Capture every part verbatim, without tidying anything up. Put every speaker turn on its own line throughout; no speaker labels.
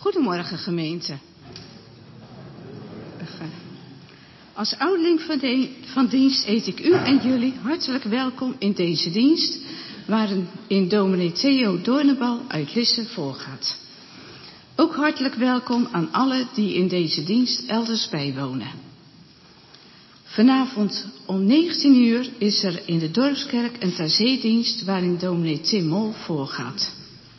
Goedemorgen gemeente. Als ouderling van, de, van dienst eet ik u en jullie hartelijk welkom in deze dienst, waarin dominee Theo Doornenbal uit Lisse voorgaat. Ook hartelijk welkom aan allen die in deze dienst elders bijwonen. Vanavond om negentien uur is er in de Dorpskerk een terzeedienst waarin dominee Tim Mol voorgaat.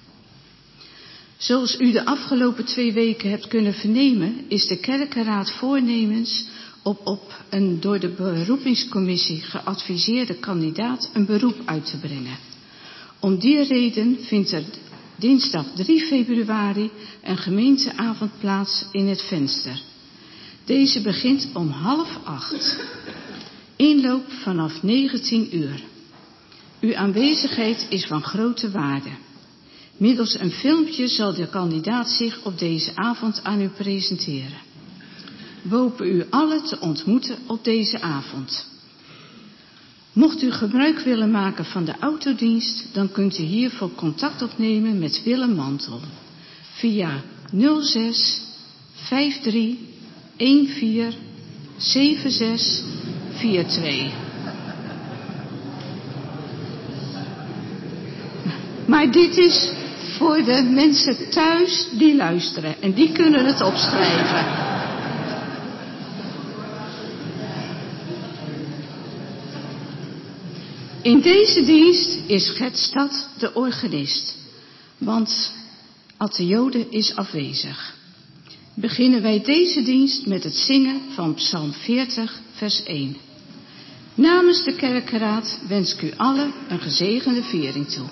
Zoals u de afgelopen twee weken hebt kunnen vernemen, is de kerkenraad voornemens op op een door de beroepingscommissie geadviseerde kandidaat een beroep uit te brengen. Om die reden vindt er dinsdag drie februari een gemeenteavond plaats in het Venster. Deze begint om half acht. Inloop vanaf negentien uur. Uw aanwezigheid is van grote waarde. Middels een filmpje zal de kandidaat zich op deze avond aan u presenteren. We hopen u allen te ontmoeten op deze avond. Mocht u gebruik willen maken van de autodienst, dan kunt u hiervoor contact opnemen met Willem Mantel via nul zes vijf drie een vier zeven zes vier twee. Maar dit is voor de mensen thuis die luisteren en die kunnen het opschrijven. In deze dienst is Gert Stad de organist, want Atte Jode is afwezig. Beginnen wij deze dienst met het zingen van Psalm veertig, vers één. Namens de kerkenraad wens ik u allen een gezegende viering toe.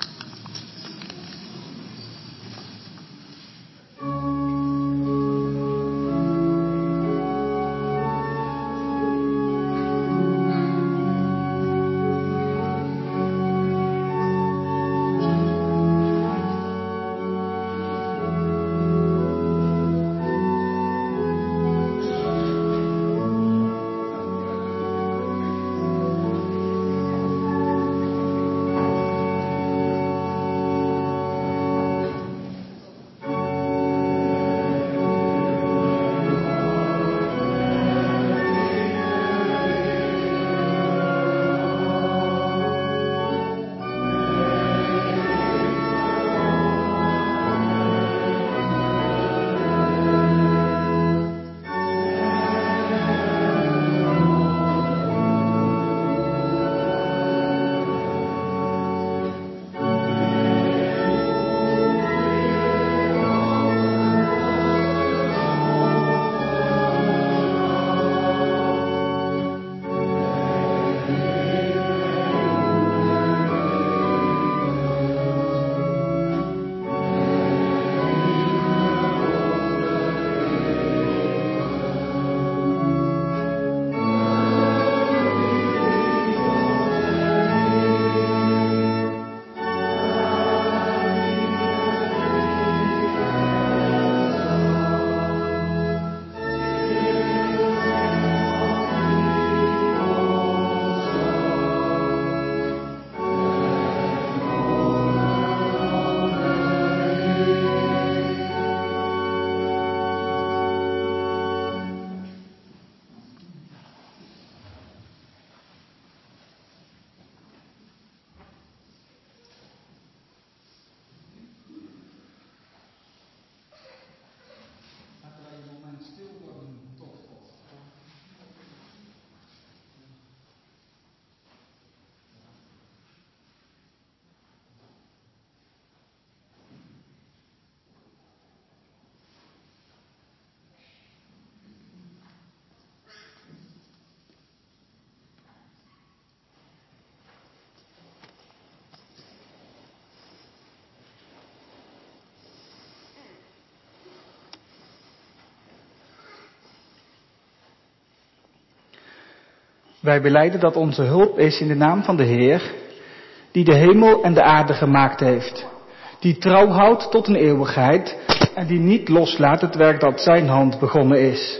Wij belijden dat onze hulp is in de naam van de Heer, die de hemel en de aarde gemaakt heeft, die trouw houdt tot een eeuwigheid en die niet loslaat het werk dat zijn hand begonnen is.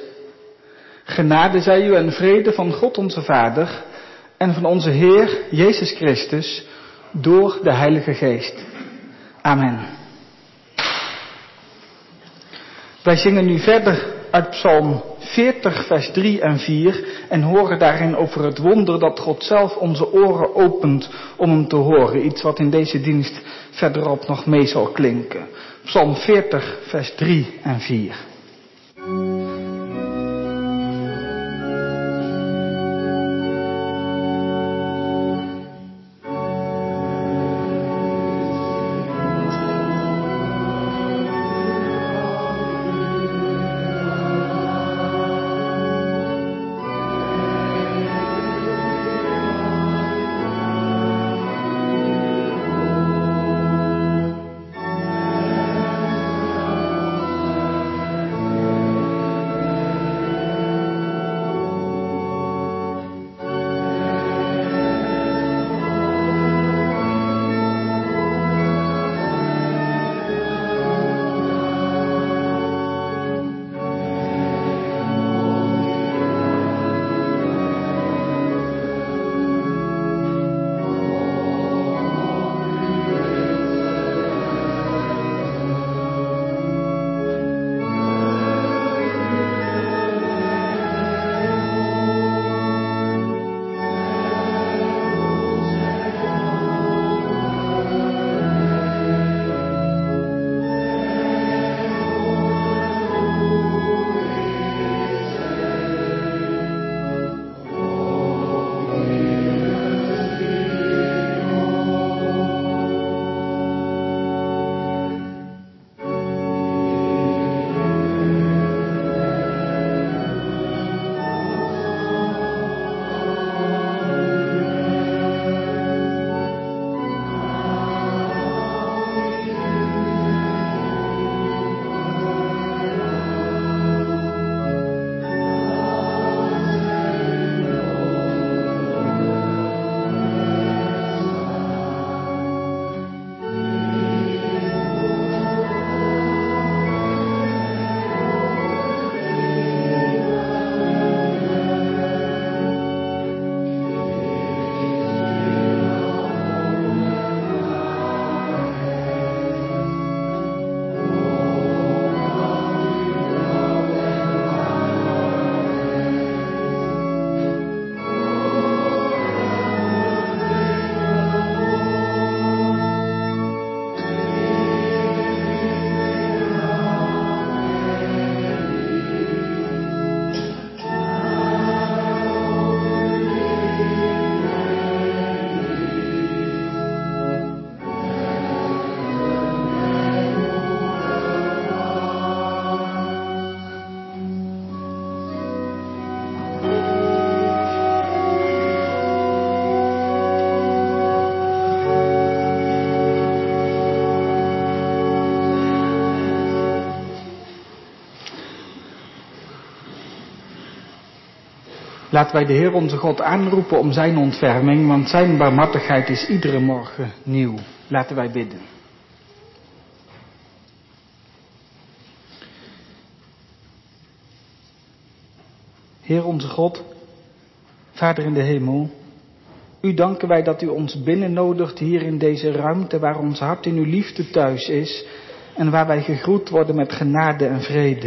Genade zij u en vrede van God onze Vader en van onze Heer Jezus Christus door de Heilige Geest. Amen. Wij zingen nu verder uit Psalm veertig, vers drie en vier en horen daarin over het wonder dat God zelf onze oren opent om hem te horen. Iets wat in deze dienst verderop nog mee zal klinken. Psalm veertig, vers drie en vier. Laten wij de Heer onze God aanroepen om zijn ontferming, want zijn barmhartigheid is iedere morgen nieuw. Laten wij bidden. Heer onze God, Vader in de hemel, u danken wij dat u ons binnennodigt hier in deze ruimte waar ons hart in uw liefde thuis is en waar wij gegroet worden met genade en vrede.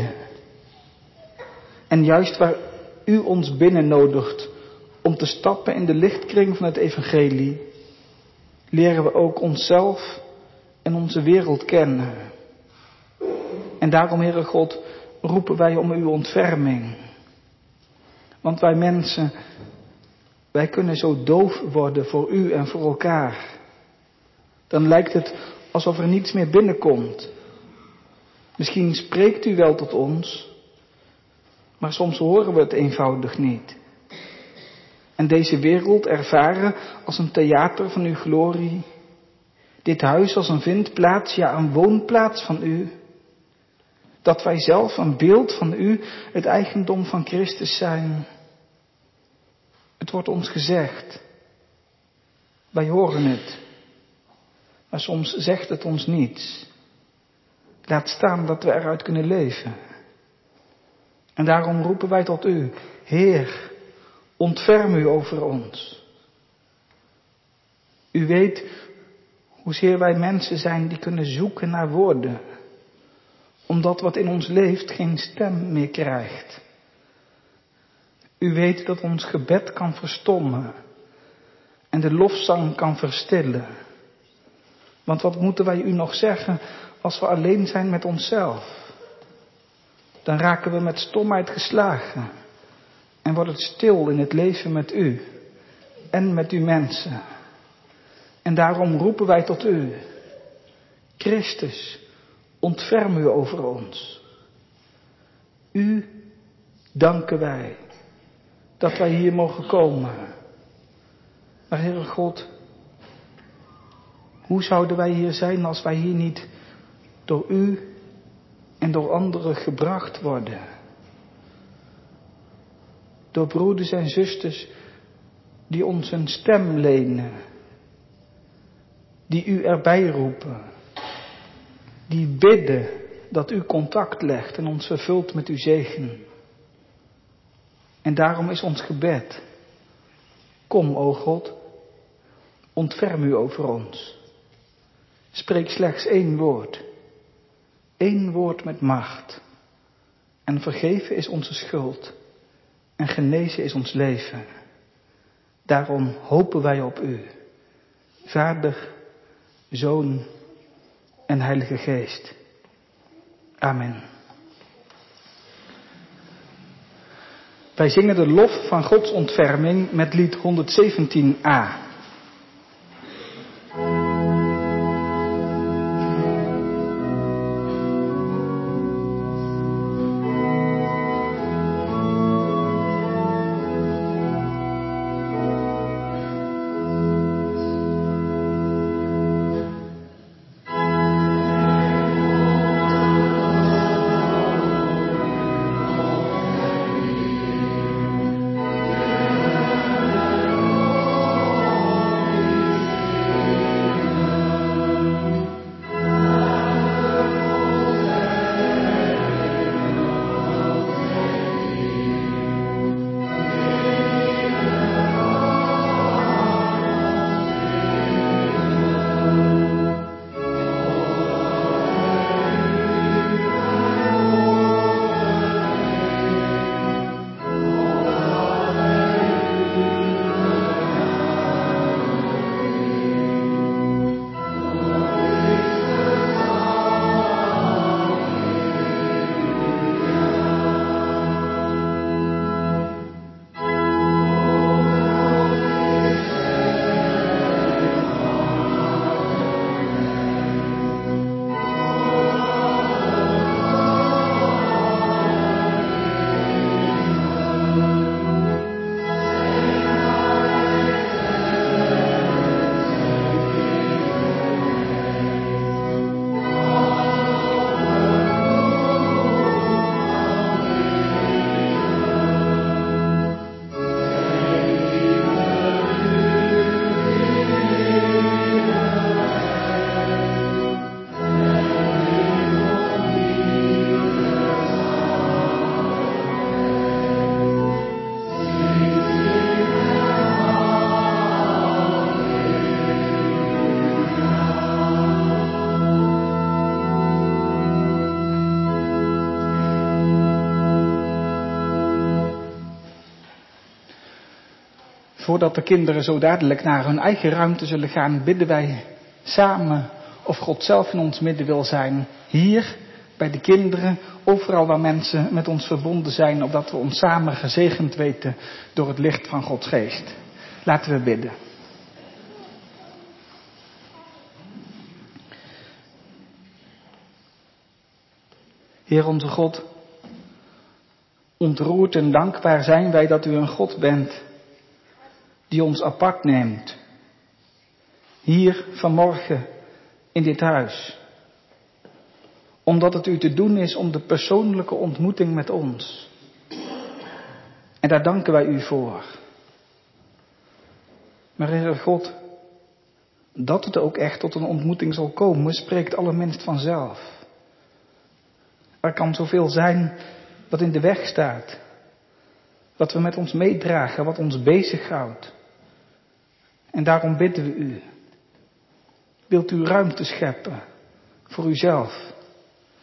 En juist waar u ons binnennodigt om te stappen in de lichtkring van het evangelie, leren we ook onszelf en onze wereld kennen. En daarom, Heere God, roepen wij om uw ontferming. Want wij mensen, wij kunnen zo doof worden voor u en voor elkaar. Dan lijkt het alsof er niets meer binnenkomt. Misschien spreekt u wel tot ons, maar soms horen we het eenvoudig niet. En deze wereld ervaren als een theater van uw glorie. Dit huis als een vindplaats, ja een woonplaats van u. Dat wij zelf een beeld van u, het eigendom van Christus zijn. Het wordt ons gezegd. Wij horen het. Maar soms zegt het ons niets. Laat staan dat we eruit kunnen leven. En daarom roepen wij tot u. Heer, ontferm u over ons. U weet hoezeer wij mensen zijn die kunnen zoeken naar woorden. Omdat wat in ons leeft geen stem meer krijgt. U weet dat ons gebed kan verstommen en de lofzang kan verstillen. Want wat moeten wij u nog zeggen als we alleen zijn met onszelf? Dan raken we met stomheid geslagen en wordt het stil in het leven met u en met uw mensen. En daarom roepen wij tot u. Christus, ontferm u over ons. U danken wij dat wij hier mogen komen. Maar Heere God, hoe zouden wij hier zijn als wij hier niet door u en door anderen gebracht worden? Door broeders en zusters die ons een stem lenen, die u erbij roepen, die bidden dat u contact legt en ons vervult met uw zegen. En daarom is ons gebed. Kom, o God, ontferm u over ons. Spreek slechts één woord. Eén woord met macht. En vergeven is onze schuld. En genezen is ons leven. Daarom hopen wij op u. Vader, Zoon en Heilige Geest. Amen. Wij zingen de lof van Gods ontferming met lied honderdzeventien a. Voordat de kinderen zo dadelijk naar hun eigen ruimte zullen gaan, bidden wij samen of God zelf in ons midden wil zijn. Hier, bij de kinderen, overal waar mensen met ons verbonden zijn, opdat we ons samen gezegend weten door het licht van Gods geest. Laten we bidden. Heer onze God, ontroerd en dankbaar zijn wij dat u een God bent die ons apart neemt. Hier vanmorgen in dit huis. Omdat het u te doen is om de persoonlijke ontmoeting met ons. En daar danken wij u voor. Maar Heer God, dat het ook echt tot een ontmoeting zal komen, spreekt allerminst vanzelf. Er kan zoveel zijn wat in de weg staat. Wat we met ons meedragen, wat ons bezighoudt. En daarom bidden we u. Wilt u ruimte scheppen voor uzelf?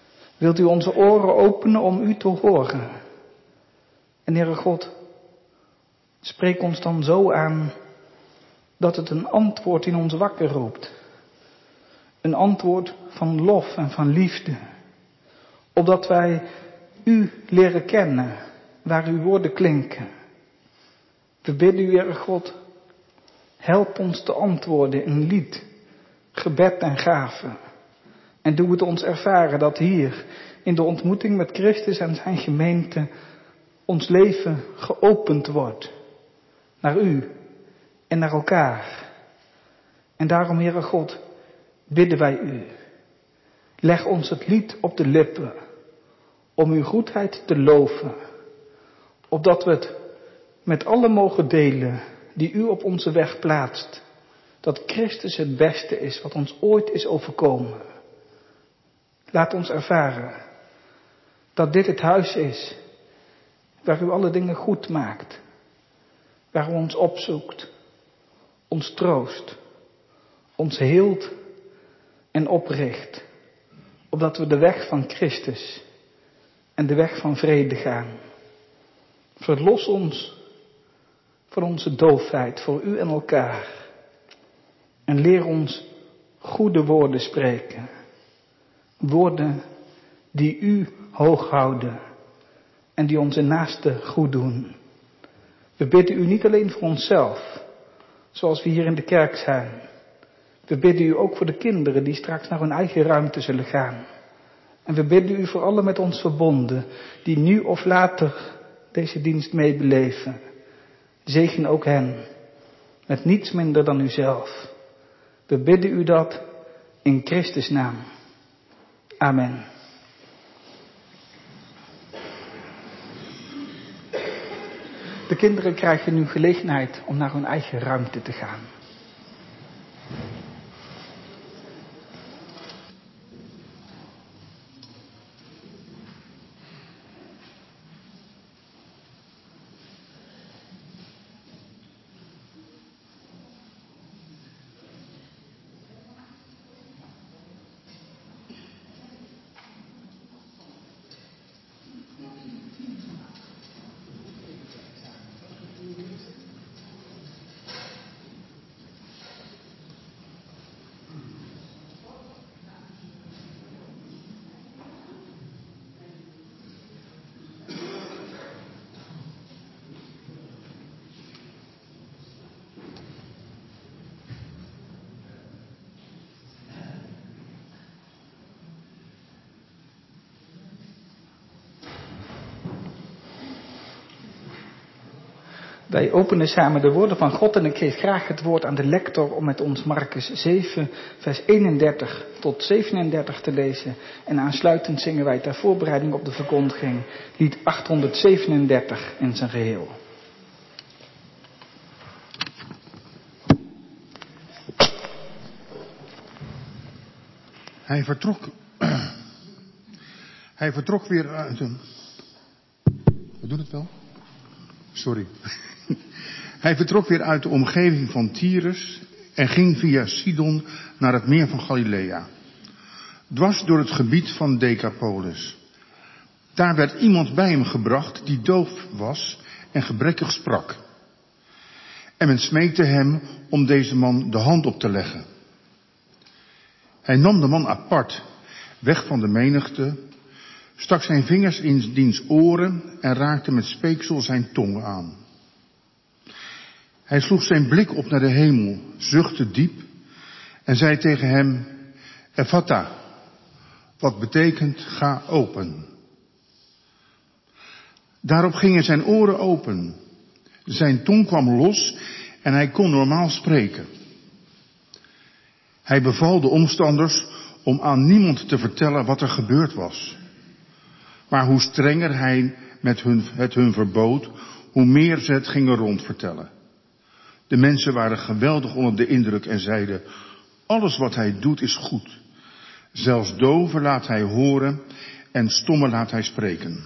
Wilt u onze oren openen om u te horen? En Heere God, spreek ons dan zo aan dat het een antwoord in ons wakker roept. Een antwoord van lof en van liefde. Opdat wij u leren kennen, waar uw woorden klinken. We bidden u, Heere God, help ons te antwoorden in lied, gebed en gave. En doe het ons ervaren dat hier, in de ontmoeting met Christus en zijn gemeente, ons leven geopend wordt. Naar u en naar elkaar. En daarom, Heere God, bidden wij u. Leg ons het lied op de lippen, om uw goedheid te loven. Opdat we het met allen mogen delen die u op onze weg plaatst. Dat Christus het beste is wat ons ooit is overkomen. Laat ons ervaren dat dit het huis is waar u alle dingen goed maakt. Waar u ons opzoekt, ons troost, ons heelt en opricht. Opdat we de weg van Christus en de weg van vrede gaan. Verlos ons van onze doofheid voor u en elkaar. En leer ons goede woorden spreken. Woorden die u hoog houden en die onze naaste goed doen. We bidden u niet alleen voor onszelf, zoals we hier in de kerk zijn. We bidden u ook voor de kinderen die straks naar hun eigen ruimte zullen gaan. En we bidden u voor alle met ons verbonden, die nu of later deze dienst meebeleven. Zegen ook hen, met niets minder dan uzelf. We bidden u dat in Christus' naam. Amen. De kinderen krijgen nu gelegenheid om naar hun eigen ruimte te gaan. Wij openen samen de woorden van God en ik geef graag het woord aan de lector om met ons Marcus zeven, vers eenendertig tot zevenendertig te lezen. En aansluitend zingen wij ter voorbereiding op de verkondiging lied achthonderdzevenendertig in zijn geheel.
Hij vertrok, hij vertrok weer uit een... We doen het wel? Sorry. Hij vertrok weer uit de omgeving van Tyrus en ging via Sidon naar het meer van Galilea. Dwars door het gebied van Decapolis. Daar werd iemand bij hem gebracht die doof was en gebrekkig sprak. En men smeekte hem om deze man de hand op te leggen. Hij nam de man apart, weg van de menigte, stak zijn vingers in diens oren en raakte met speeksel zijn tong aan. Hij sloeg zijn blik op naar de hemel, zuchtte diep en zei tegen hem, Ephata, wat betekent ga open. Daarop gingen zijn oren open, zijn tong kwam los en hij kon normaal spreken. Hij beval de omstanders om aan niemand te vertellen wat er gebeurd was. Maar hoe strenger hij met hun, het hun verbood, hoe meer ze het gingen rondvertellen. De mensen waren geweldig onder de indruk en zeiden, alles wat hij doet is goed. Zelfs doven laat hij horen en stommen laat hij spreken.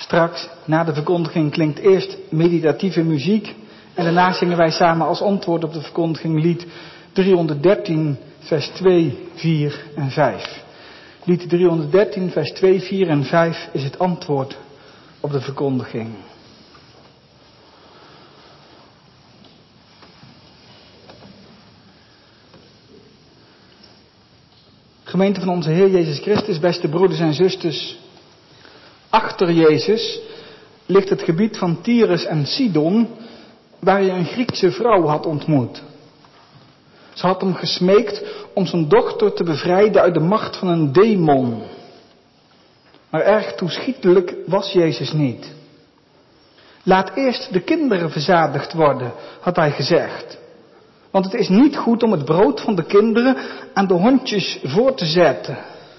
Straks, na de verkondiging, klinkt eerst meditatieve muziek en daarna zingen wij samen als antwoord op de verkondiging lied driehonderddertien, vers twee, vier en vijf. Lied driehonderddertien, vers twee, vier en vijf is het antwoord op de verkondiging. Gemeente van onze Heer Jezus Christus, beste broeders en zusters. Achter Jezus ligt het gebied van Tyrus en Sidon, waar hij een Griekse vrouw had ontmoet. Ze had hem gesmeekt om zijn dochter te bevrijden uit de macht van een demon. Maar erg toeschietelijk was Jezus niet. Laat eerst de kinderen verzadigd worden, had hij gezegd. Want het is niet goed om het brood van de kinderen aan de hondjes voor te zetten.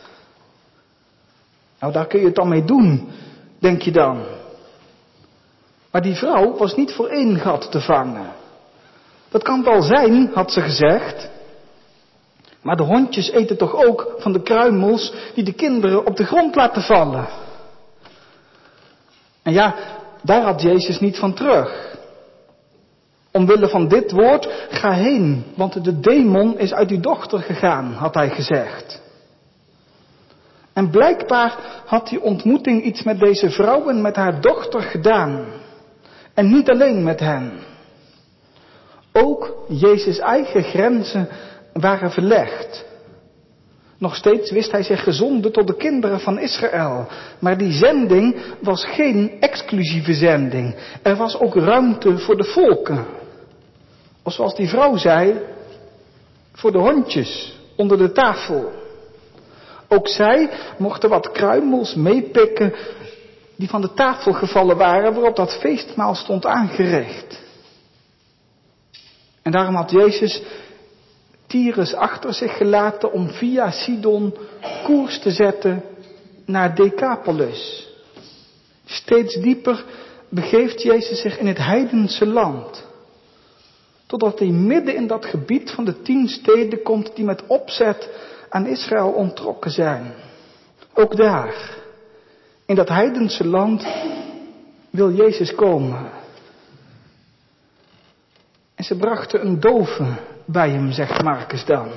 Nou, daar kun je het dan mee doen, denk je dan. Maar die vrouw was niet voor één gat te vangen. Dat kan wel zijn, had ze gezegd. Maar de hondjes eten toch ook van de kruimels die de kinderen op de grond laten vallen. En ja, daar had Jezus niet van terug. Omwille van dit woord, ga heen, want de demon is uit uw dochter gegaan, had hij gezegd. En blijkbaar had die ontmoeting iets met deze vrouw en met haar dochter gedaan. En niet alleen met hen. Ook Jezus' eigen grenzen waren verlegd. Nog steeds wist hij zich gezonden tot de kinderen van Israël. Maar die zending was geen exclusieve zending. Er was ook ruimte voor de volken. Of zoals die vrouw zei, voor de hondjes onder de tafel. Ook zij mochten wat kruimels meepikken die van de tafel gevallen waren waarop dat feestmaal stond aangericht. En daarom had Jezus Tyrus achter zich gelaten om via Sidon koers te zetten naar Decapolis. Steeds dieper begeeft Jezus zich in het heidense land. Totdat hij midden in dat gebied van de tien steden komt die met opzet aan Israël onttrokken zijn. Ook daar, in dat heidense land, wil Jezus komen. En ze brachten een dove bij hem, zegt Marcus dan.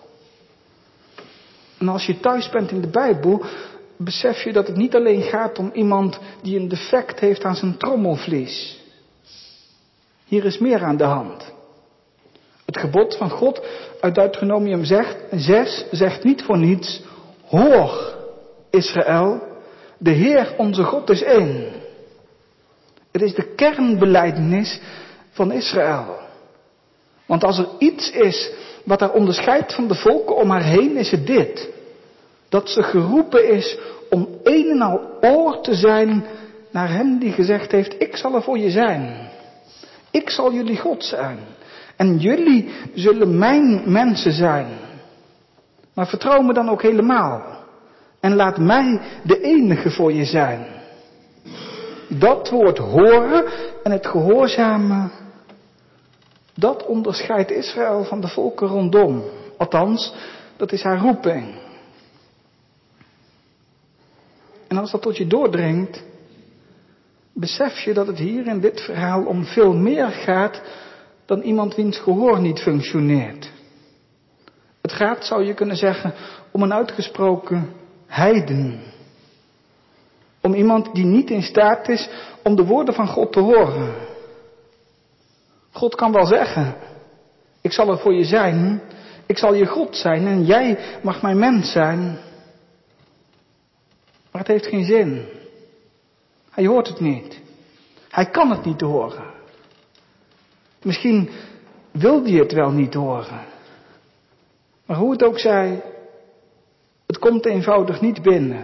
En als je thuis bent in de Bijbel, besef je dat het niet alleen gaat om iemand die een defect heeft aan zijn trommelvlies. Hier is meer aan de hand. Het gebod van God uit Deuteronomium zes zegt niet voor niets: hoor, Israël, de Heer onze God is één. Het is de kernbelijdenis van Israël. Want als er iets is wat haar onderscheidt van de volken om haar heen, is het dit. Dat ze geroepen is om een en al oor te zijn naar hem die gezegd heeft: ik zal er voor je zijn. Ik zal jullie God zijn. En jullie zullen mijn mensen zijn. Maar vertrouw me dan ook helemaal. En laat mij de enige voor je zijn. Dat woord horen en het gehoorzamen, dat onderscheidt Israël van de volken rondom. Althans, dat is haar roeping. En als dat tot je doordringt, besef je dat het hier in dit verhaal om veel meer gaat dan iemand wiens gehoor niet functioneert. Het gaat, zou je kunnen zeggen, om een uitgesproken heiden. Om iemand die niet in staat is om de woorden van God te horen. God kan wel zeggen: ik zal er voor je zijn, ik zal je God zijn en jij mag mijn mens zijn. Maar het heeft geen zin. Hij hoort het niet. Hij kan het niet horen. Misschien wil hij het wel niet horen. Maar hoe het ook zij, het komt eenvoudig niet binnen.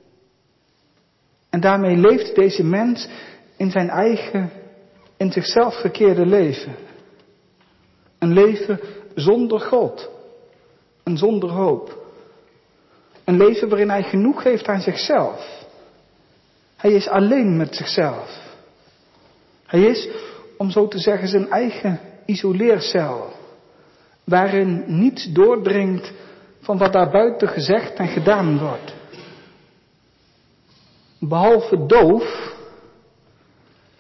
En daarmee leeft deze mens in zijn eigen, in zichzelf gekeerde leven. Een leven zonder God. En zonder hoop. Een leven waarin hij genoeg heeft aan zichzelf. Hij is alleen met zichzelf. Hij is, om zo te zeggen, zijn eigen isoleercel. Waarin niets doordringt van wat daarbuiten gezegd en gedaan wordt. Behalve doof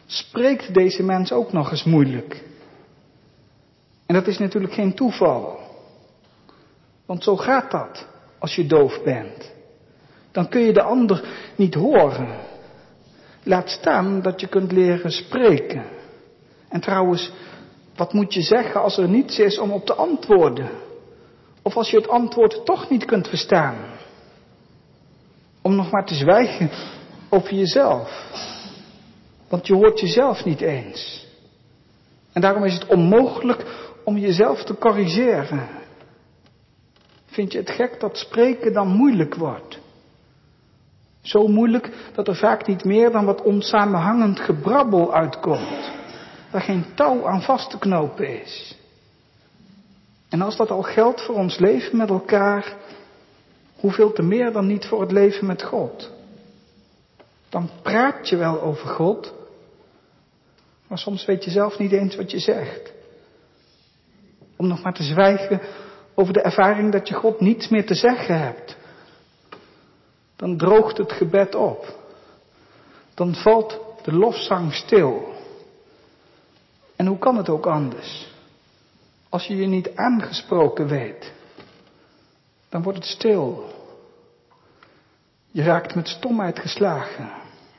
spreekt deze mens ook nog eens moeilijk. En dat is natuurlijk geen toeval. Want zo gaat dat als je doof bent. Dan kun je de ander niet horen. Laat staan dat je kunt leren spreken. En trouwens, wat moet je zeggen als er niets is om op te antwoorden? Of als je het antwoord toch niet kunt verstaan? Om nog maar te zwijgen over jezelf. Want je hoort jezelf niet eens. En daarom is het onmogelijk om jezelf te corrigeren. Vind je het gek dat spreken dan moeilijk wordt? Zo moeilijk dat er vaak niet meer dan wat onsamenhangend gebrabbel uitkomt. Waar geen touw aan vast te knopen is. En als dat al geldt voor ons leven met elkaar, hoeveel te meer dan niet voor het leven met God? Dan praat je wel over God, maar soms weet je zelf niet eens wat je zegt. Om nog maar te zwijgen over de ervaring dat je God niets meer te zeggen hebt. Dan droogt het gebed op. Dan valt de lofzang stil. En hoe kan het ook anders? Als je je niet aangesproken weet, dan wordt het stil. Je raakt met stomheid geslagen.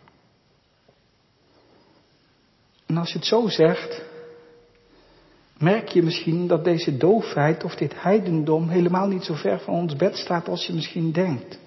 En als je het zo zegt, merk je misschien dat deze doofheid of dit heidendom helemaal niet zo ver van ons bed staat als je misschien denkt.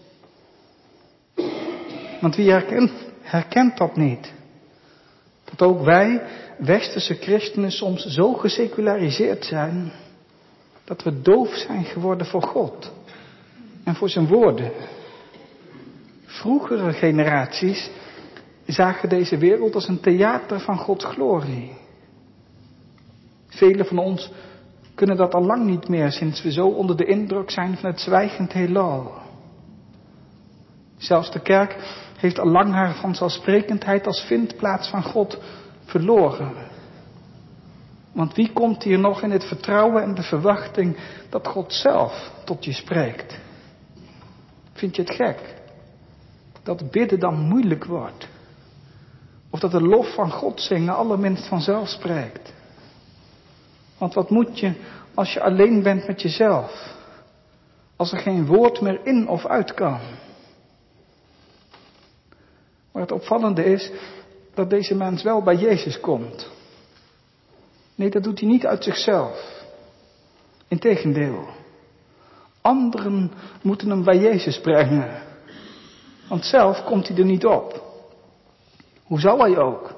Want wie herkent, herkent dat niet? Dat ook wij, westerse christenen, soms zo geseculariseerd zijn, dat we doof zijn geworden voor God en voor zijn woorden. Vroegere generaties zagen deze wereld als een theater van Gods glorie. Velen van ons kunnen dat al lang niet meer, sinds we zo onder de indruk zijn van het zwijgend heelal. Zelfs de kerk heeft al lang haar vanzelfsprekendheid als vindplaats van God verloren. Want wie komt hier nog in het vertrouwen en de verwachting dat God zelf tot je spreekt? Vind je het gek dat bidden dan moeilijk wordt? Of dat de lof van God zingen allerminst vanzelf spreekt? Want wat moet je als je alleen bent met jezelf? Als er geen woord meer in of uit kan? Maar het opvallende is dat deze mens wel bij Jezus komt. Nee, dat doet hij niet uit zichzelf. Integendeel. Anderen moeten hem bij Jezus brengen. Want zelf komt hij er niet op. Hoe zou hij ook?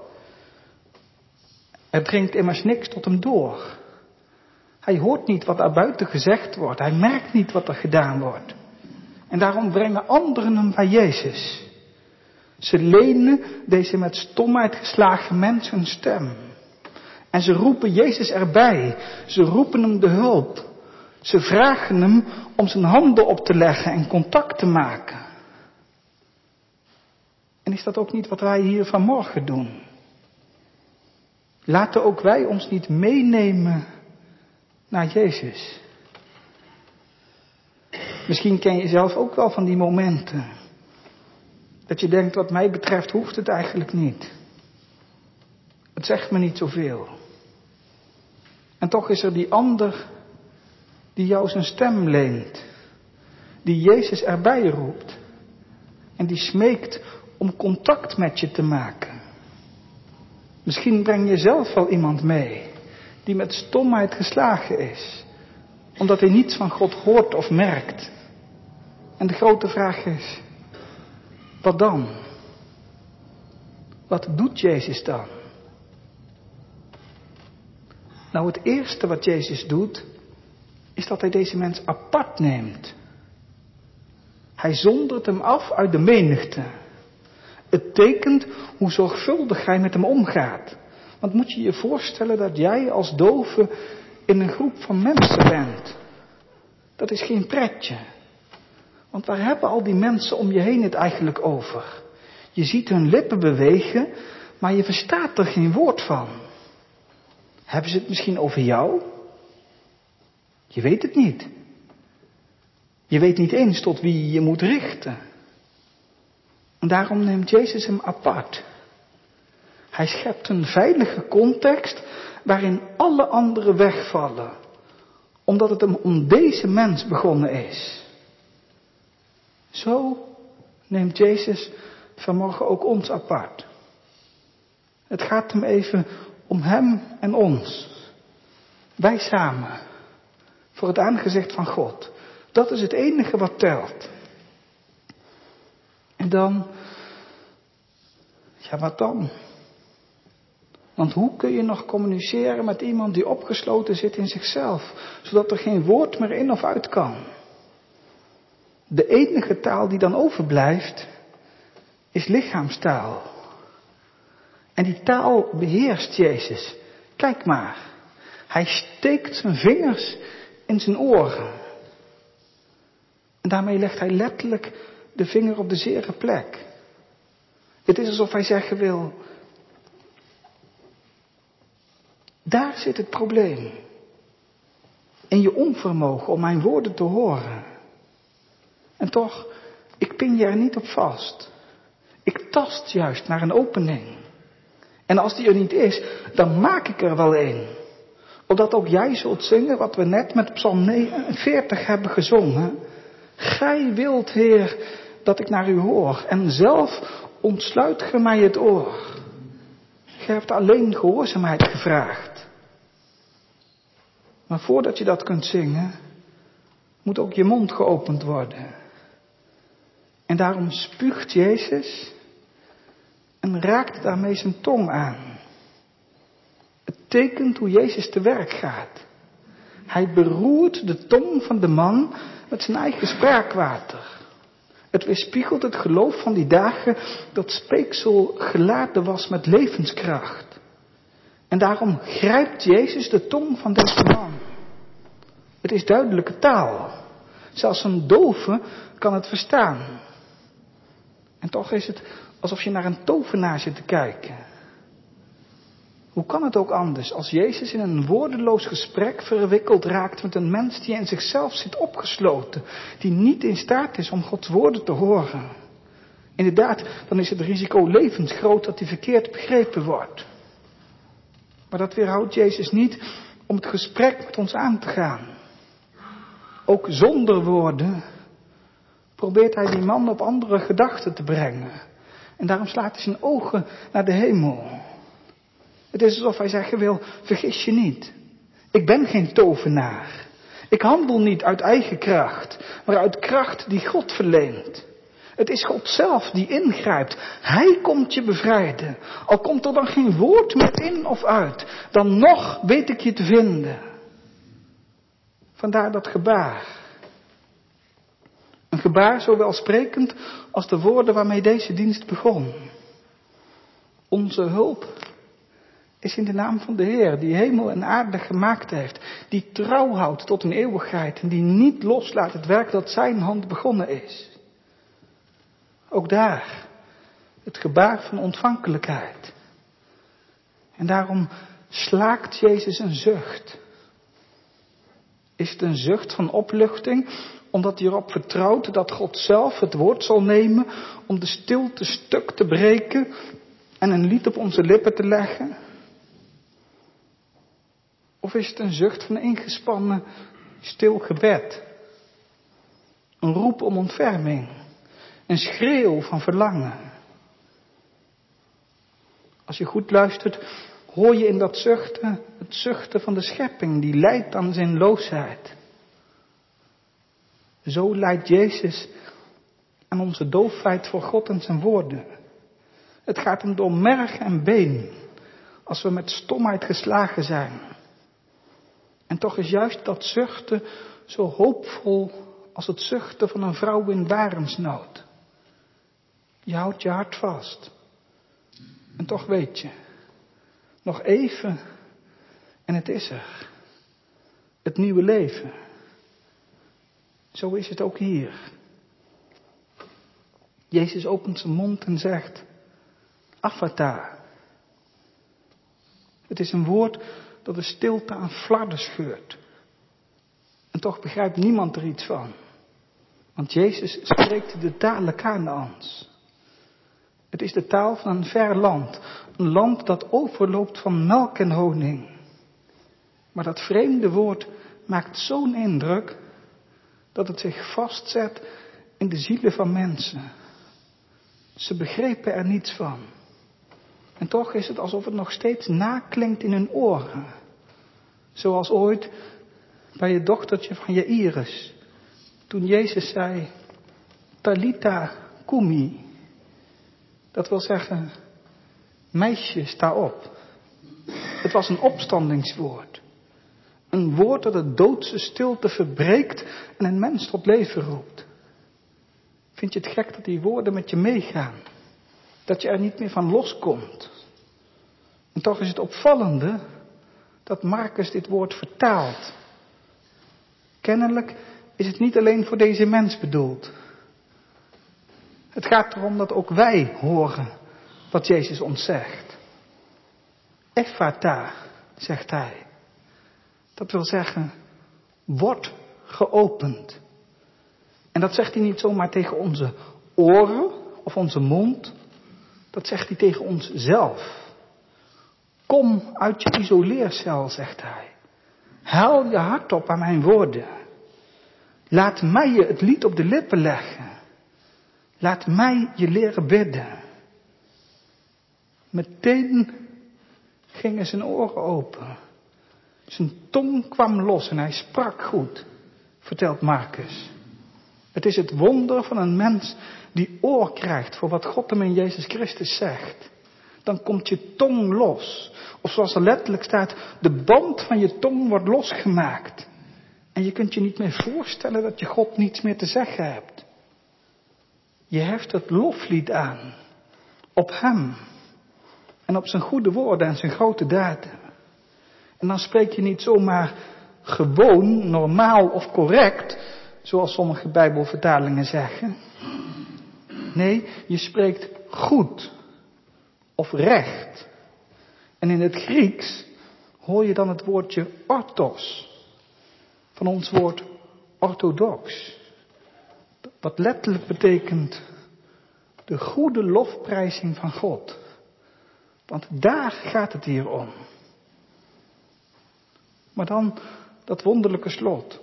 Er dringt immers niks tot hem door. Hij hoort niet wat er buiten gezegd wordt. Hij merkt niet wat er gedaan wordt. En daarom brengen anderen hem bij Jezus. Ze lenen deze met stomheid geslagen mens hun stem. En ze roepen Jezus erbij. Ze roepen hem de hulp. Ze vragen hem om zijn handen op te leggen en contact te maken. En is dat ook niet wat wij hier vanmorgen doen? Laten ook wij ons niet meenemen naar Jezus. Misschien ken je zelf ook wel van die momenten. Dat je denkt, wat mij betreft hoeft het eigenlijk niet. Het zegt me niet zoveel. En toch is er die ander die jou zijn stem leent. Die Jezus erbij roept. En die smeekt om contact met je te maken. Misschien breng je zelf wel iemand mee die met stomheid geslagen is. Omdat hij niets van God hoort of merkt. En de grote vraag is, wat dan? Wat doet Jezus dan? Nou, het eerste wat Jezus doet, is dat hij deze mens apart neemt. Hij zondert hem af uit de menigte. Het tekent hoe zorgvuldig hij met hem omgaat. Want moet je je voorstellen dat jij als dove in een groep van mensen bent. Dat is geen pretje. Want waar hebben al die mensen om je heen het eigenlijk over? Je ziet hun lippen bewegen, maar je verstaat er geen woord van. Hebben ze het misschien over jou? Je weet het niet. Je weet niet eens tot wie je je moet richten. En daarom neemt Jezus hem apart. Hij schept een veilige context waarin alle anderen wegvallen. Omdat het hem om deze mens begonnen is. Zo neemt Jezus vanmorgen ook ons apart. Het gaat hem even om hem en ons. Wij samen. Voor het aangezicht van God. Dat is het enige wat telt. En dan, ja wat dan? Want hoe kun je nog communiceren met iemand die opgesloten zit in zichzelf, zodat er geen woord meer in of uit kan? De enige taal die dan overblijft, is lichaamstaal. En die taal beheerst Jezus. Kijk maar, hij steekt zijn vingers in zijn oren. En daarmee legt hij letterlijk de vinger op de zere plek. Het is alsof hij zeggen wil, daar zit het probleem. In je onvermogen om mijn woorden te horen. En toch, ik pin je er niet op vast. Ik tast juist naar een opening. En als die er niet is, dan maak ik er wel een. Opdat ook jij zult zingen wat we net met Psalm negenenveertig hebben gezongen. Gij wilt, Heer, dat ik naar u hoor. En zelf ontsluit ge mij het oor. Gij hebt alleen gehoorzaamheid gevraagd. Maar voordat je dat kunt zingen, moet ook je mond geopend worden. En daarom spuugt Jezus en raakt daarmee zijn tong aan. Het tekent hoe Jezus te werk gaat. Hij beroert de tong van de man met zijn eigen spraakwater. Het weerspiegelt het geloof van die dagen dat speeksel geladen was met levenskracht. En daarom grijpt Jezus de tong van deze man. Het is duidelijke taal. Zelfs een dove kan het verstaan. En toch is het alsof je naar een tovenaar zit te kijken. Hoe kan het ook anders als Jezus in een woordeloos gesprek verwikkeld raakt met een mens die in zichzelf zit opgesloten, die niet in staat is om Gods woorden te horen? Inderdaad, dan is het risico levensgroot dat hij verkeerd begrepen wordt. Maar dat weerhoudt Jezus niet om het gesprek met ons aan te gaan. Ook zonder woorden probeert hij die man op andere gedachten te brengen. En daarom slaat hij zijn ogen naar de hemel. Het is alsof hij zeggen wil, vergis je niet. Ik ben geen tovenaar. Ik handel niet uit eigen kracht, maar uit kracht die God verleent. Het is God zelf die ingrijpt. Hij komt je bevrijden. Al komt er dan geen woord meer in of uit, dan nog weet ik je te vinden. Vandaar dat gebaar. Een gebaar zo welsprekend als de woorden waarmee deze dienst begon. Onze hulp is in de naam van de Heer, die hemel en aarde gemaakt heeft, die trouw houdt tot een eeuwigheid en die niet loslaat het werk dat zijn hand begonnen is. Ook daar het gebaar van ontvankelijkheid. En daarom slaakt Jezus een zucht. Is het een zucht van opluchting, omdat hij erop vertrouwt dat God zelf het woord zal nemen om de stilte stuk te breken en een lied op onze lippen te leggen? Of is het een zucht van ingespannen stil gebed? Een roep om ontferming, een schreeuw van verlangen. Als je goed luistert, hoor je in dat zuchten het zuchten van de schepping die lijdt aan zinloosheid. Zo lijdt Jezus aan onze doofheid voor God en zijn woorden. Het gaat hem door merg en been als we met stomheid geslagen zijn. En toch is juist dat zuchten zo hoopvol als het zuchten van een vrouw in barensnood. Je houdt je hart vast. En toch weet je, nog even en het is er. Het nieuwe leven. Zo is het ook hier. Jezus opent zijn mond en zegt, Affata. Het is een woord dat de stilte aan flarden scheurt. En toch begrijpt niemand er iets van. Want Jezus spreekt de taal Kanaans. Het is de taal van een ver land. Een land dat overloopt van melk en honing. Maar dat vreemde woord maakt zo'n indruk dat het zich vastzet in de zielen van mensen. Ze begrepen er niets van. En toch is het alsof het nog steeds naklinkt in hun oren. Zoals ooit bij het dochtertje van Jairus. Toen Jezus zei, Talita Kumi. Dat wil zeggen, meisje, sta op. Het was een opstandingswoord. Een woord dat de doodse stilte verbreekt en een mens tot leven roept. Vind je het gek dat die woorden met je meegaan? Dat je er niet meer van loskomt? En toch is het opvallende dat Marcus dit woord vertaalt. Kennelijk is het niet alleen voor deze mens bedoeld. Het gaat erom dat ook wij horen wat Jezus ons zegt. Ephata, zegt hij. Dat wil zeggen, word geopend. En dat zegt hij niet zomaar tegen onze oren of onze mond. Dat zegt hij tegen ons zelf. Kom uit je isoleercel, zegt hij. Huil je hart op aan mijn woorden. Laat mij je het lied op de lippen leggen. Laat mij je leren bidden. Meteen gingen zijn oren open. Zijn tong kwam los en hij sprak goed, vertelt Marcus. Het is het wonder van een mens die oor krijgt voor wat God hem in Jezus Christus zegt. Dan komt je tong los. Of zoals er letterlijk staat, de band van je tong wordt losgemaakt. En je kunt je niet meer voorstellen dat je God niets meer te zeggen hebt. Je heft het loflied aan. Op hem. En op zijn goede woorden en zijn grote daden. En dan spreek je niet zomaar gewoon, normaal of correct, zoals sommige Bijbelvertalingen zeggen. Nee, je spreekt goed of recht. En in het Grieks hoor je dan het woordje orthos, van ons woord orthodox. Wat letterlijk betekent de goede lofprijzing van God. Want daar gaat het hier om. Maar dan dat wonderlijke slot.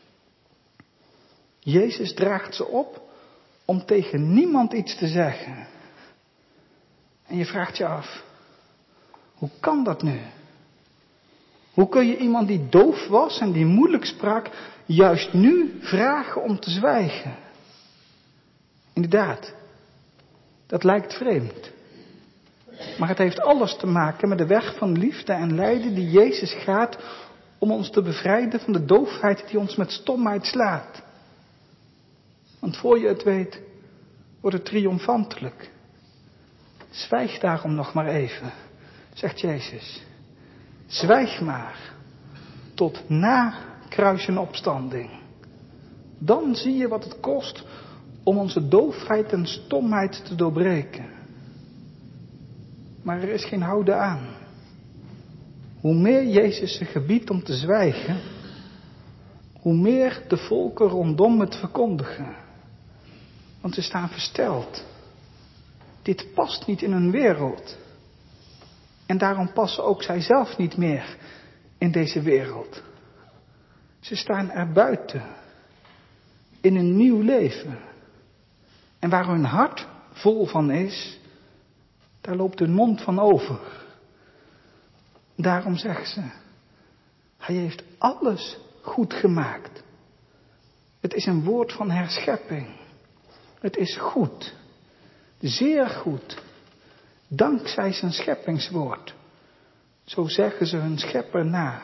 Jezus draagt ze op om tegen niemand iets te zeggen. En je vraagt je af, hoe kan dat nu? Hoe kun je iemand die doof was en die moeilijk sprak, juist nu vragen om te zwijgen? Inderdaad, dat lijkt vreemd. Maar het heeft alles te maken met de weg van liefde en lijden die Jezus gaat om ons te bevrijden van de doofheid die ons met stomheid slaat. Want voor je het weet, wordt het triomfantelijk. Zwijg daarom nog maar even, zegt Jezus. Zwijg maar, tot na kruis en opstanding. Dan zie je wat het kost om onze doofheid en stomheid te doorbreken. Maar er is geen houden aan. Hoe meer Jezus ze gebiedt om te zwijgen, hoe meer de volken rondom het verkondigen. Want ze staan versteld. Dit past niet in hun wereld. En daarom passen ook zij zelf niet meer in deze wereld. Ze staan er buiten. In een nieuw leven. En waar hun hart vol van is, daar loopt hun mond van over. Daarom zegt ze, hij heeft alles goed gemaakt. Het is een woord van herschepping. Het is goed. Zeer goed. Dankzij zijn scheppingswoord. Zo zeggen ze hun schepper na.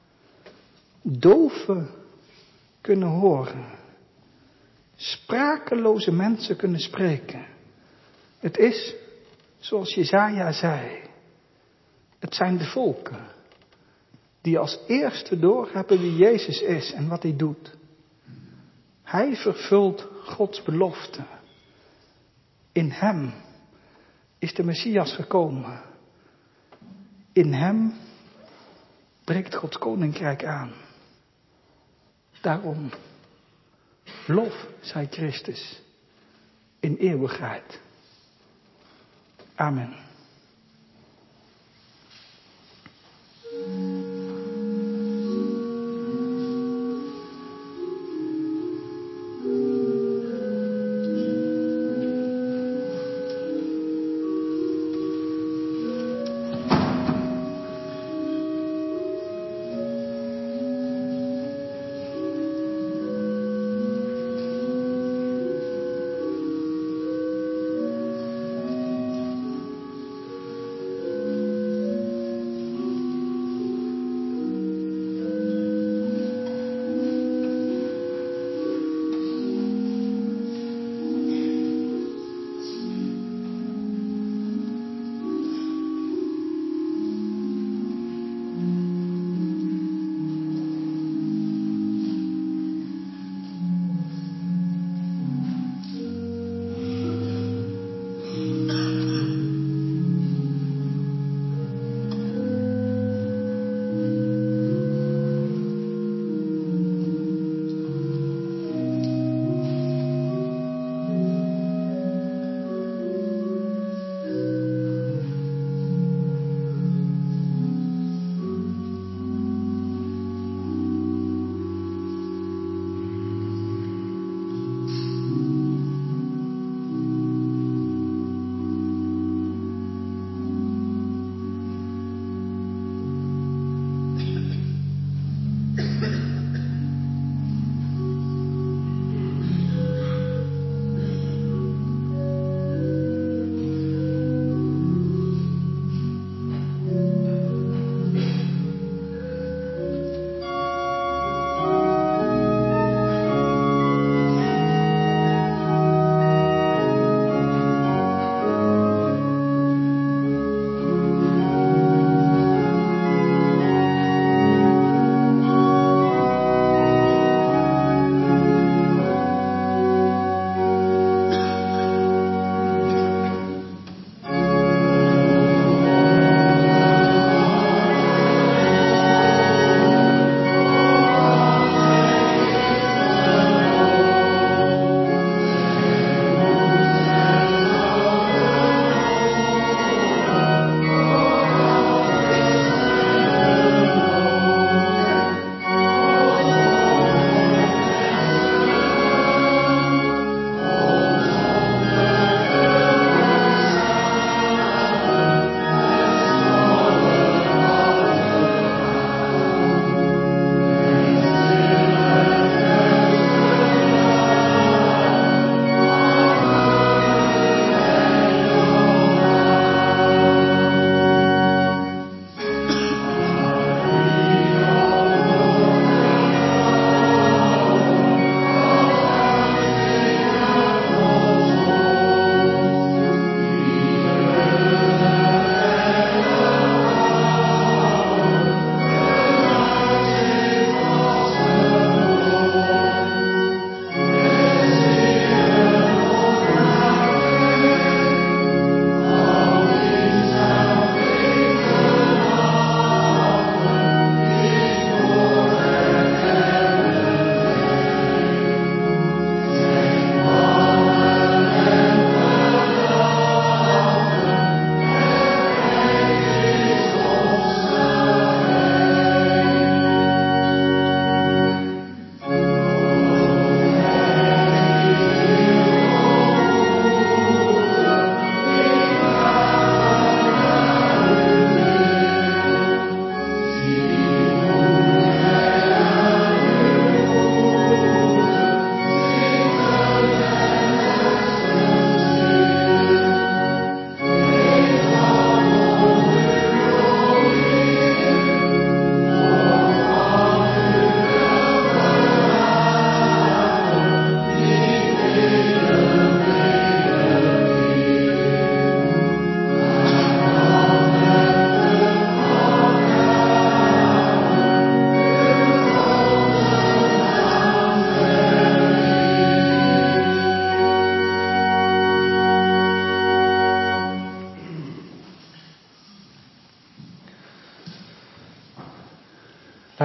Doven kunnen horen. Sprakeloze mensen kunnen spreken. Het is, zoals Jesaja zei, het zijn de volken die als eerste doorhebben wie Jezus is en wat hij doet. Hij vervult Gods belofte. In hem is de Messias gekomen. In hem breekt Gods koninkrijk aan. Daarom, lof zij Christus in eeuwigheid. Amen.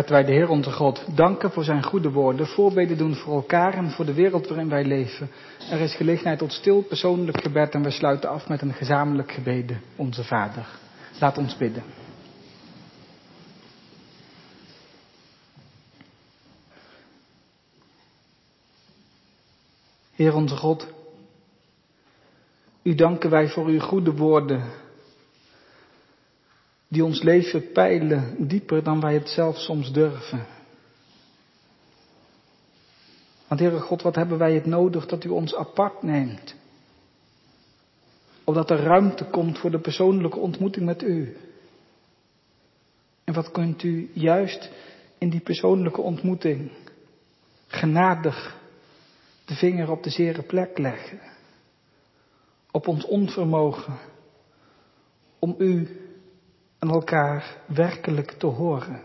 Laten wij de Heer onze God danken voor zijn goede woorden, voorbeden doen voor elkaar en voor de wereld waarin wij leven. Er is gelegenheid tot stil persoonlijk gebed en we sluiten af met een gezamenlijk gebede, onze Vader. Laat ons bidden. Heer onze God, u danken wij voor uw goede woorden, die ons leven peilen dieper dan wij het zelf soms durven. Want Heere God, wat hebben wij het nodig dat u ons apart neemt, opdat er ruimte komt voor de persoonlijke ontmoeting met u. En wat kunt u juist in die persoonlijke ontmoeting genadig de vinger op de zere plek leggen. Op ons onvermogen om u en elkaar werkelijk te horen.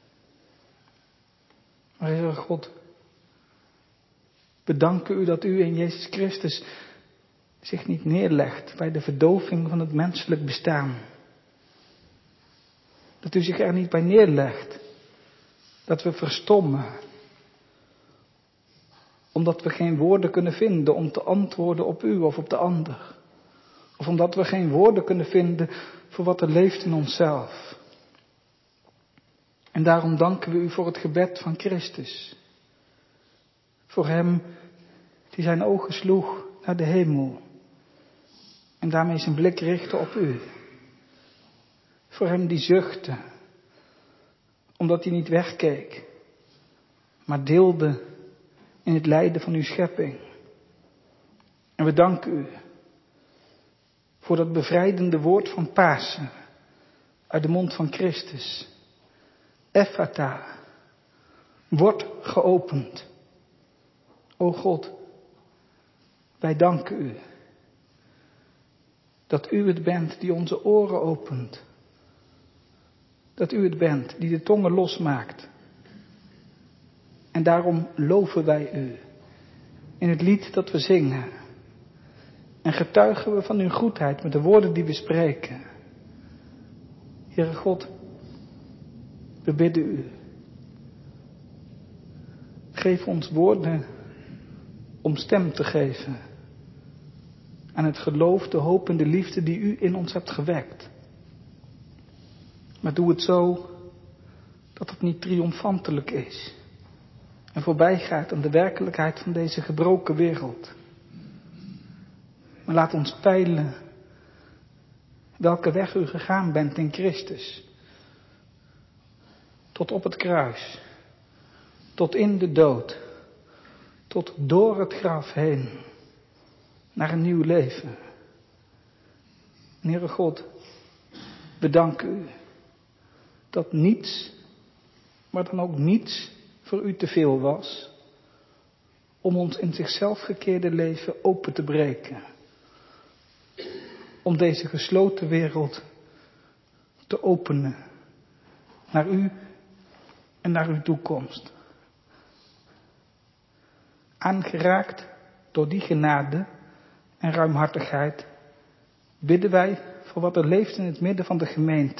Maar Heere God, we danken u dat u in Jezus Christus zich niet neerlegt bij de verdoving van het menselijk bestaan. Dat u zich er niet bij neerlegt dat we verstommen, omdat we geen woorden kunnen vinden om te antwoorden op u of op de ander. Of omdat we geen woorden kunnen vinden voor wat er leeft in onszelf. En daarom danken we u voor het gebed van Christus. Voor hem die zijn ogen sloeg naar de hemel. En daarmee zijn blik richtte op u. Voor hem die zuchtte, omdat hij niet wegkeek, maar deelde in het lijden van uw schepping. En we danken u voor dat bevrijdende woord van Pasen uit de mond van Christus. Ephata, wordt geopend. O God, wij danken u dat u het bent die onze oren opent. Dat u het bent die de tongen losmaakt. En daarom loven wij u in het lied dat we zingen. En getuigen we van uw goedheid met de woorden die we spreken. Heere God, we bidden u. Geef ons woorden om stem te geven aan het geloof, de hoop en de liefde die u in ons hebt gewekt. Maar doe het zo dat het niet triomfantelijk is en voorbij gaat aan de werkelijkheid van deze gebroken wereld. Maar laat ons peilen welke weg u gegaan bent in Christus. Tot op het kruis, tot in de dood, tot door het graf heen, naar een nieuw leven. En Heere God, we danken u dat niets, maar dan ook niets voor u te veel was om ons in zichzelf gekeerde leven open te breken. Om deze gesloten wereld te openen naar u en naar uw toekomst. Aangeraakt door die genade en ruimhartigheid bidden wij voor wat er leeft in het midden van de gemeente.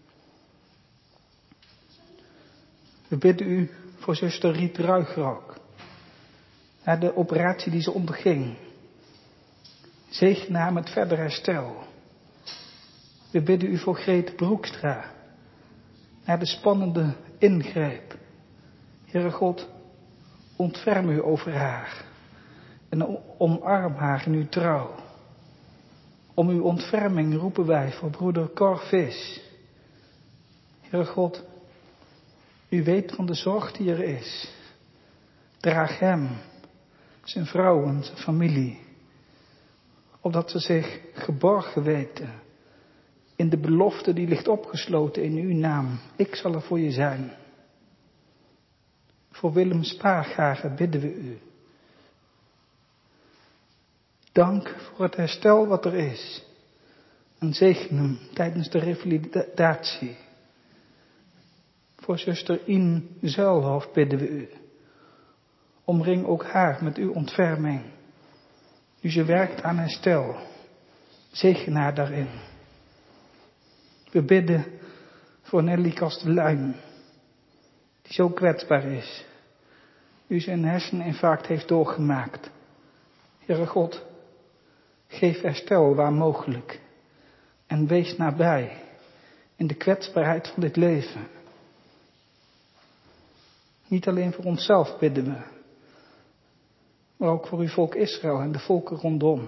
We bidden u voor zuster Riet Ruigrok, na de operatie die ze onderging. Zegen haar met verder herstel. We bidden u voor Greet Broekstra, na de spannende ingreep. Heere God, ontferm u over haar en omarm haar in uw trouw. Om uw ontferming roepen wij voor broeder Cor Vis. Heere God, u weet van de zorg die er is. Draag hem, zijn vrouw en zijn familie, opdat ze zich geborgen weten in de belofte die ligt opgesloten in uw naam. Ik zal er voor je zijn. Voor Willem Spaargaren bidden we u. Dank voor het herstel wat er is. En zegen hem tijdens de revalidatie. Voor zuster In Zuilhof bidden we u. Omring ook haar met uw ontferming. Nu ze werkt aan herstel. Zegen haar daarin. We bidden voor Nelly Kastelein. die zo kwetsbaar is, u zijn herseninfarct heeft doorgemaakt. Heere God, geef herstel waar mogelijk en wees nabij in de kwetsbaarheid van dit leven. Niet alleen voor onszelf bidden we, maar ook voor uw volk Israël en de volken rondom.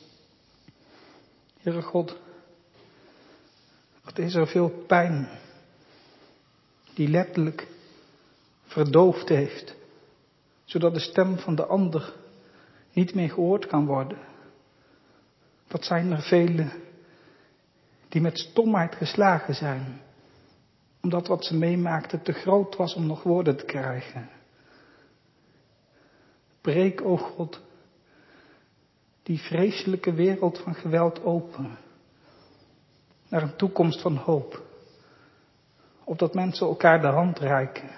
Heere God, wat is er veel pijn die letterlijk verdoofd heeft, zodat de stem van de ander niet meer gehoord kan worden. Wat zijn er velen die met stomheid geslagen zijn, omdat wat ze meemaakten te groot was om nog woorden te krijgen. Breek, o God, die vreselijke wereld van geweld open, naar een toekomst van hoop, opdat mensen elkaar de hand reiken.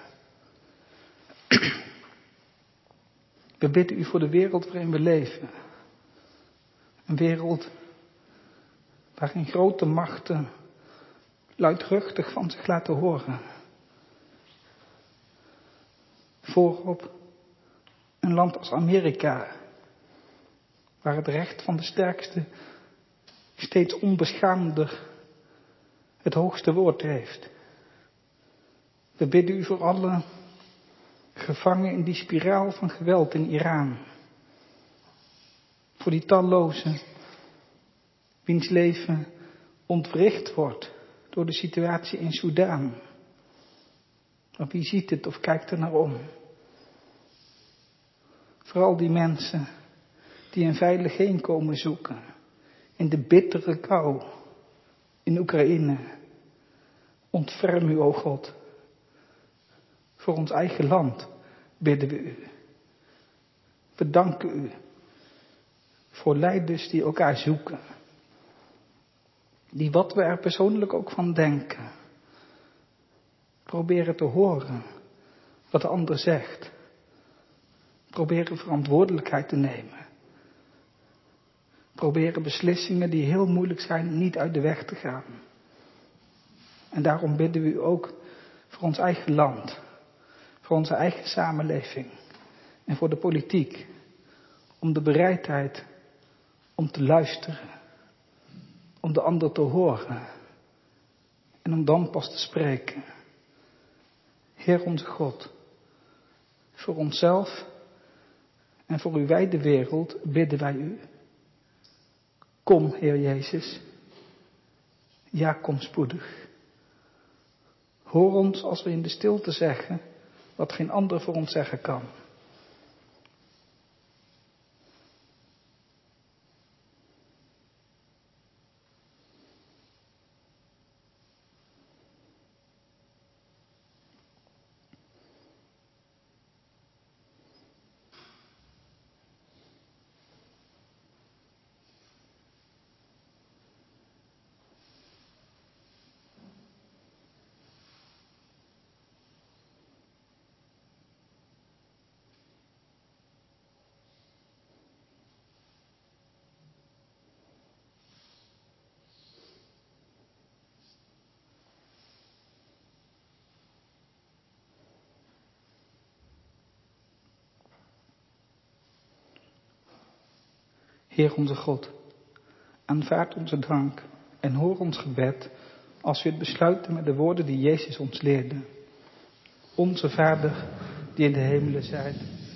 We bidden u voor de wereld waarin we leven. Een wereld waarin grote machten luidruchtig van zich laten horen. Voorop een land als Amerika, waar het recht van de sterkste steeds onbeschaamder het hoogste woord heeft. We bidden u voor alle gevangen in die spiraal van geweld in Iran. Voor die tallozen wiens leven ontwricht wordt door de situatie in Soedan. Maar wie ziet het of kijkt er naar om? Vooral die mensen die een veilig heenkomen zoeken in de bittere kou in Oekraïne. Ontferm u, o God. Voor ons eigen land bidden we u. We danken u voor leiders die elkaar zoeken. Die wat we er persoonlijk ook van denken, proberen te horen wat de ander zegt. Proberen verantwoordelijkheid te nemen. Proberen beslissingen die heel moeilijk zijn niet uit de weg te gaan. En daarom bidden we u ook voor ons eigen land. Voor onze eigen samenleving. En voor de politiek. Om de bereidheid om te luisteren. Om de ander te horen. En om dan pas te spreken. Heer onze God. Voor onszelf en voor uw wijde wereld bidden wij u. Kom, Heer Jezus. Ja, kom spoedig. Hoor ons als we in de stilte zeggen wat geen ander voor ons zeggen kan. Heer onze God, aanvaard onze dank en hoor ons gebed als we het besluiten met de woorden die Jezus ons leerde. Onze Vader, die in de hemelen zijt.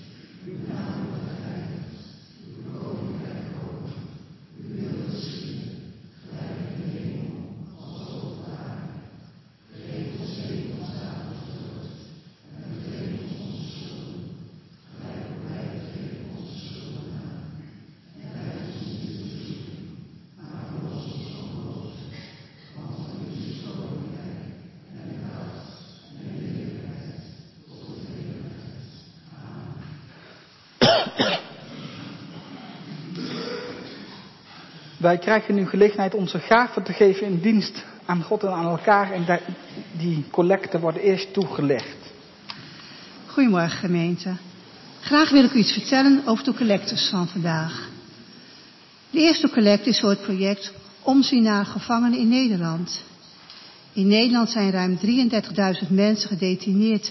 Wij krijgen nu gelegenheid onze gaven te geven in dienst aan God en aan elkaar. En die collecten worden eerst toegelegd.
Goedemorgen gemeente. Graag wil ik u iets vertellen over de collectes van vandaag. De eerste collect is voor het project Omzien naar gevangenen in Nederland. In Nederland zijn ruim drieëndertigduizend mensen gedetineerd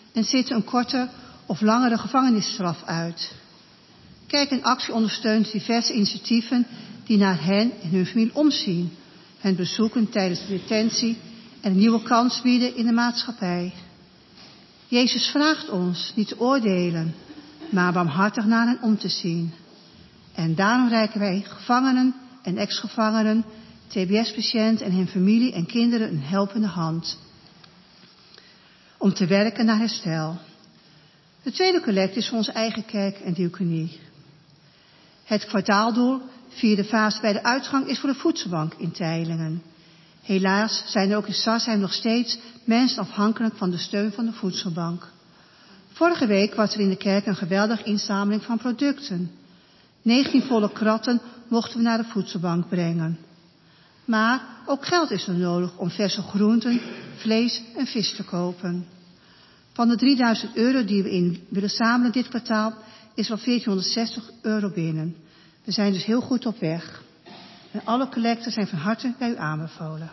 en zitten een korte of langere gevangenisstraf uit. Kerk in Actie ondersteunt diverse initiatieven die naar hen en hun familie omzien, hen bezoeken tijdens de detentie en een nieuwe kans bieden in de maatschappij. Jezus vraagt ons niet te oordelen, maar barmhartig naar hen om te zien. En daarom reiken wij gevangenen en ex-gevangenen, T B S-patiënten en hun familie en kinderen een helpende hand. Om te werken naar herstel. De tweede collect is voor onze eigen kerk en diaconie. Het kwartaaldoel, vierde fase bij de uitgang, is voor de voedselbank in Teylingen. Helaas zijn er ook in Sarsheim nog steeds mensen afhankelijk van de steun van de voedselbank. Vorige week was er in de kerk een geweldige inzameling van producten. negentien volle kratten mochten we naar de voedselbank brengen. Maar ook geld is er nodig om verse groenten, vlees en vis te kopen. Van de drieduizend euro die we in willen zamelen dit kwartaal is wel veertienhonderdzestig euro binnen. We zijn dus heel goed op weg. En alle collecten zijn van harte bij u aanbevolen.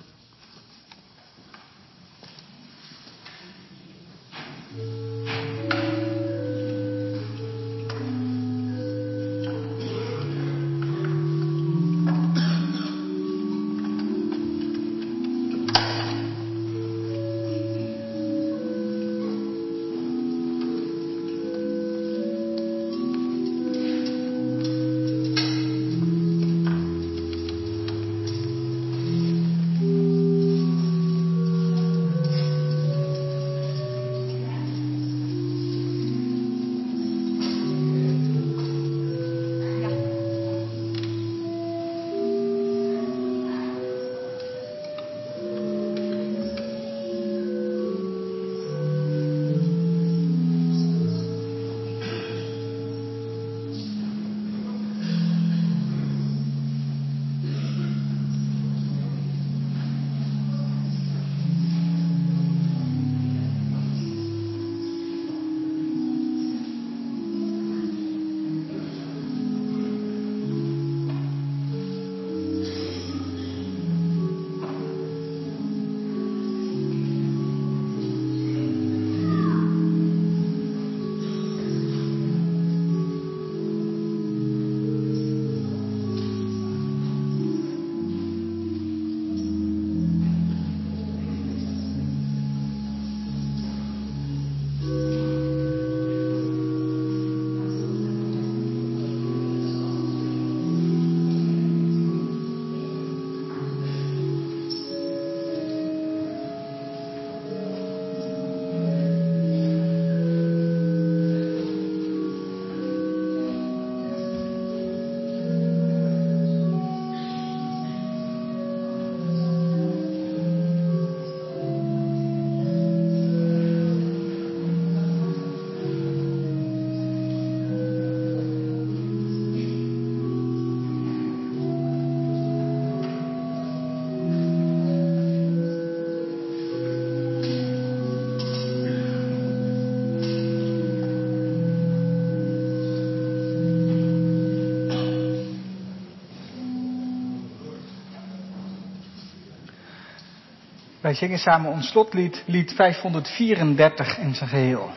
Wij zingen samen ons slotlied, lied vijfhonderdvierendertig in zijn geheel.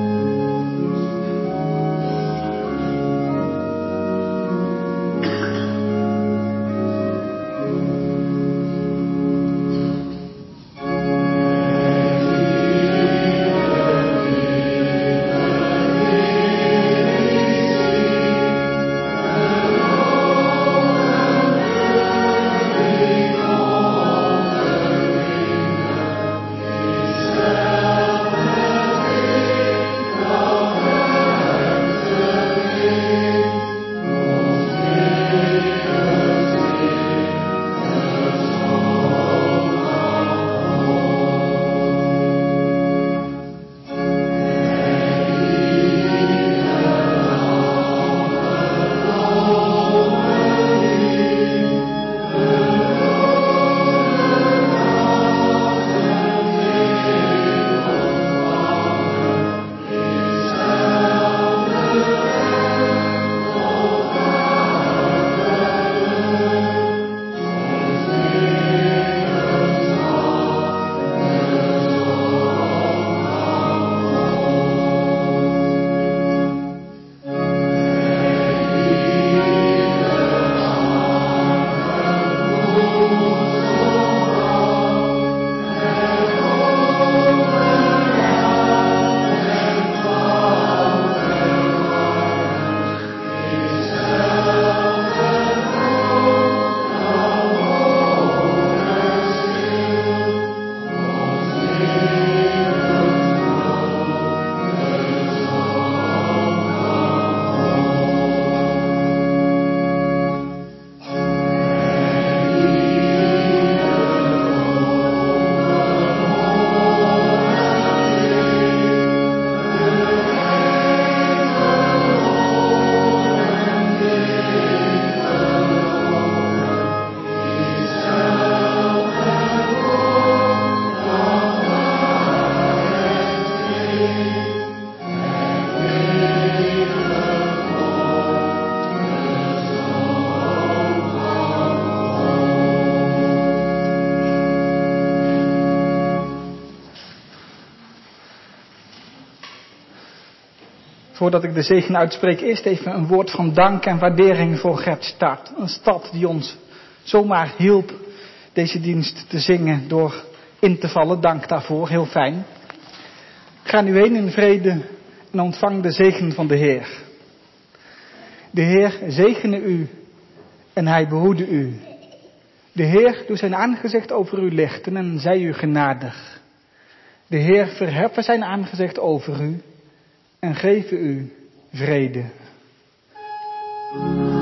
Thank
voordat ik de zegen uitspreek, eerst even een woord van dank en waardering voor Gerdstad. Een stad die ons zomaar hielp deze dienst te zingen door in te vallen. Dank daarvoor, heel fijn. Ga nu heen in vrede en ontvang de zegen van de Heer. De Heer zegene u en hij behoede u. De Heer doet zijn aangezicht over u lichten en zij u genadig. De Heer verheffen zijn aangezicht over u en geven u vrede.